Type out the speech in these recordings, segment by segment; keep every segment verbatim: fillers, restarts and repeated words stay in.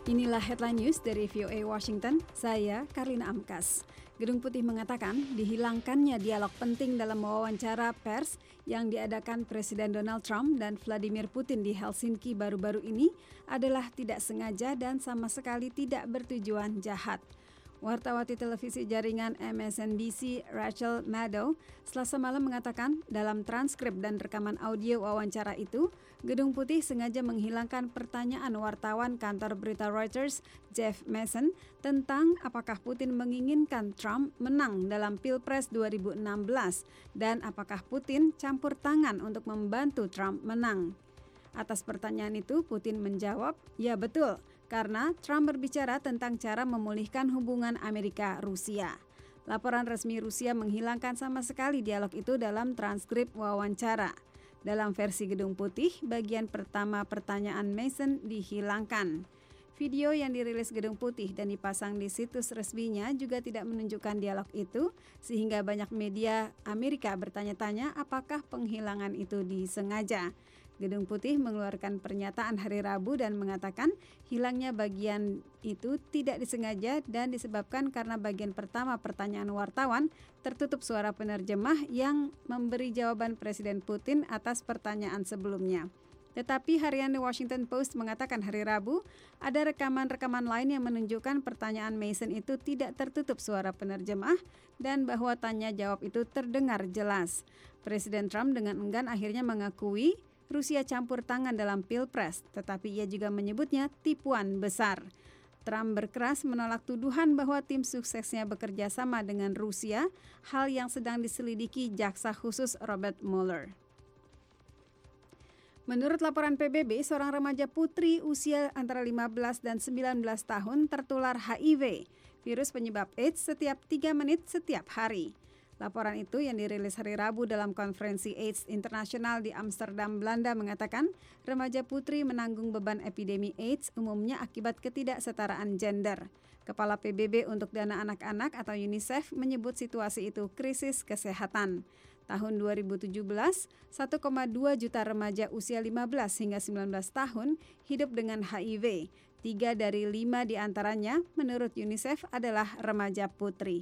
Inilah headline news dari V O A Washington, saya Karlina Amkas. Gedung Putih mengatakan dihilangkannya dialog penting dalam wawancara pers yang diadakan Presiden Donald Trump dan Vladimir Putin di Helsinki baru-baru ini adalah tidak sengaja dan sama sekali tidak bertujuan jahat. Wartawati televisi jaringan M S N B C Rachel Maddow Selasa malam mengatakan dalam transkrip dan rekaman audio wawancara itu, Gedung Putih sengaja menghilangkan pertanyaan wartawan kantor berita Reuters Jeff Mason tentang apakah Putin menginginkan Trump menang dalam Pilpres dua ribu enam belas dan apakah Putin campur tangan untuk membantu Trump menang. Atas pertanyaan itu, Putin menjawab, ya betul, karena Trump berbicara tentang cara memulihkan hubungan Amerika-Rusia. Laporan resmi Rusia menghilangkan sama sekali dialog itu dalam transkrip wawancara. Dalam versi Gedung Putih, bagian pertama pertanyaan Mason dihilangkan. Video yang dirilis Gedung Putih dan dipasang di situs resminya juga tidak menunjukkan dialog itu, sehingga banyak media Amerika bertanya-tanya apakah penghilangan itu disengaja. Gedung Putih mengeluarkan pernyataan hari Rabu dan mengatakan hilangnya bagian itu tidak disengaja dan disebabkan karena bagian pertama pertanyaan wartawan tertutup suara penerjemah yang memberi jawaban Presiden Putin atas pertanyaan sebelumnya. Tetapi harian The Washington Post mengatakan hari Rabu ada rekaman-rekaman lain yang menunjukkan pertanyaan Mason itu tidak tertutup suara penerjemah dan bahwa tanya jawab itu terdengar jelas. Presiden Trump dengan enggan akhirnya mengakui Rusia campur tangan dalam Pilpres, tetapi ia juga menyebutnya tipuan besar. Trump berkeras menolak tuduhan bahwa tim suksesnya bekerja sama dengan Rusia, hal yang sedang diselidiki Jaksa Khusus Robert Mueller. Menurut laporan P B B, seorang remaja putri usia antara lima belas dan sembilan belas tahun tertular H I V, virus penyebab AIDS, setiap tiga menit setiap hari. Laporan itu yang dirilis hari Rabu dalam konferensi AIDS internasional di Amsterdam, Belanda mengatakan remaja putri menanggung beban epidemi AIDS umumnya akibat ketidaksetaraan gender. Kepala P B B untuk Dana Anak-anak atau UNICEF menyebut situasi itu krisis kesehatan. Tahun dua ribu tujuh belas, satu koma dua juta remaja usia lima belas hingga sembilan belas tahun hidup dengan H I V. Tiga dari lima di antaranya menurut UNICEF adalah remaja putri.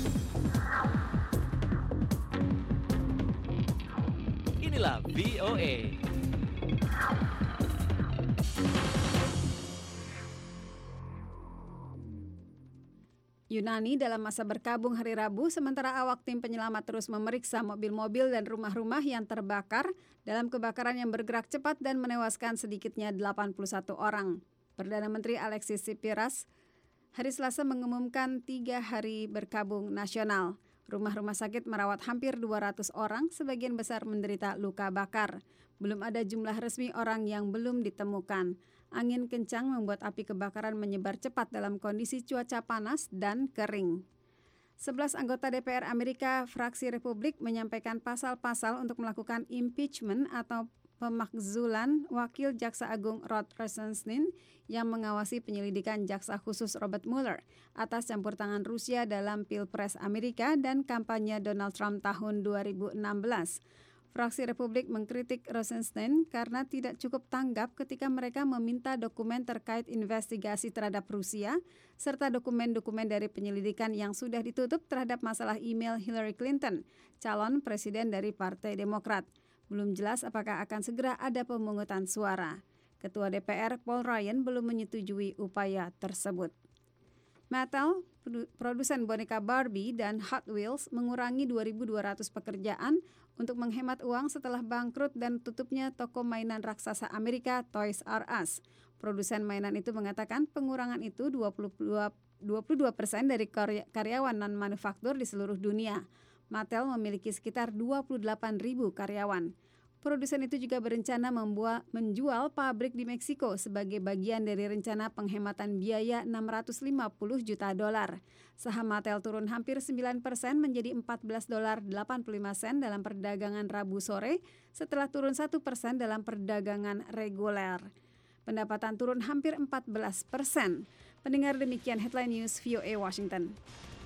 Inilah V O A. Yunani dalam masa berkabung hari Rabu, sementara awak tim penyelamat terus memeriksa mobil-mobil dan rumah-rumah yang terbakar dalam kebakaran yang bergerak cepat dan menewaskan sedikitnya delapan puluh satu orang. Perdana Menteri Alexis Tsipras hari Selasa mengumumkan tiga hari berkabung nasional. Rumah-rumah sakit merawat hampir dua ratus orang, sebagian besar menderita luka bakar. Belum ada jumlah resmi orang yang belum ditemukan. Angin kencang membuat api kebakaran menyebar cepat dalam kondisi cuaca panas dan kering. sebelas anggota D P R Amerika fraksi Republik menyampaikan pasal-pasal untuk melakukan impeachment atau pemakzulan Wakil Jaksa Agung Rod Rosenstein yang mengawasi penyelidikan Jaksa Khusus Robert Mueller atas campur tangan Rusia dalam Pilpres Amerika dan kampanye Donald Trump tahun dua ribu enam belas. Fraksi Republik mengkritik Rosenstein karena tidak cukup tanggap ketika mereka meminta dokumen terkait investigasi terhadap Rusia serta dokumen-dokumen dari penyelidikan yang sudah ditutup terhadap masalah email Hillary Clinton, calon presiden dari Partai Demokrat. Belum jelas apakah akan segera ada pemungutan suara. Ketua D P R Paul Ryan belum menyetujui upaya tersebut. Mattel, produsen boneka Barbie dan Hot Wheels mengurangi dua ribu dua ratus pekerjaan untuk menghemat uang setelah bangkrut dan tutupnya toko mainan raksasa Amerika Toys R Us. Produsen mainan itu mengatakan pengurangan itu dua puluh dua persen dari karyawan non-manufaktur di seluruh dunia. Mattel memiliki sekitar dua puluh delapan ribu karyawan. Produsen itu juga berencana membuat, menjual pabrik di Meksiko sebagai bagian dari rencana penghematan biaya enam ratus lima puluh juta dolar. Saham Mattel turun hampir sembilan persen menjadi empat belas dolar delapan puluh lima sen dalam perdagangan Rabu sore setelah turun satu persen dalam perdagangan reguler. Pendapatan turun hampir empat belas persen. Pendengar, demikian headline news V O A Washington.